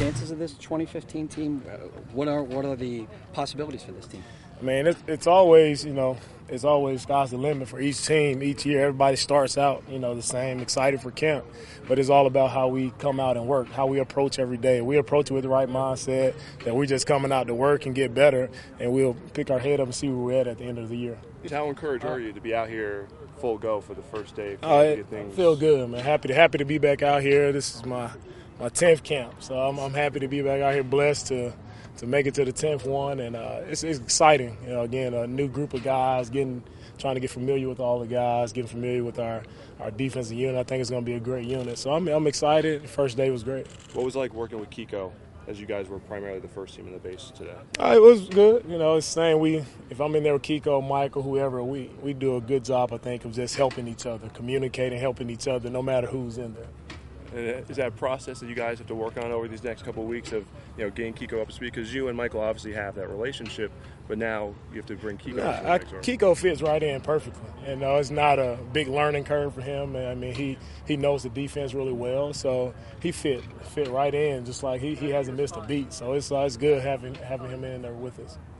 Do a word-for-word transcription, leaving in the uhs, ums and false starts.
chances of this twenty fifteen team? What are what are the possibilities for this team? I mean, it's, it's always, you know, it's always sky's the limit for each team. Each year, everybody starts out, you know, the same, excited for camp. But it's all about how we come out and work, how we approach every day. We approach it with the right mindset, that we're just coming out to work and get better, and we'll pick our head up and see where we're at at the end of the year. How encouraged are you to be out here full go for the first day? Uh, I feel good, man. Happy to happy to be back out here. This is my my tenth camp, so I'm, I'm happy to be back out here, blessed to to make it to the tenth one, and uh, it's, it's exciting. You know, again, a new group of guys, getting trying to get familiar with all the guys, getting familiar with our, our defensive unit. I think it's going to be a great unit. So I'm I'm excited. The first day was great. What was it like working with Kiko, as you guys were primarily the first team in the base today? Uh, it was good. You know, it's saying we, if I'm in there with Kiko, Michael, whoever, we we do a good job, I think, of just helping each other, communicating, helping each other, no matter who's in there. And is that a process that you guys have to work on over these next couple of weeks of, you know, getting Kiko up to speed? Because you and Michael obviously have that relationship, but now you have to bring Kiko nah, up to I, the Kiko fits right in perfectly. And uh, it's not a big learning curve for him. I mean, he, he knows the defense really well, so he fit fit right in, just like he, he hasn't missed a beat. So it's, uh, it's good having having him in there with us.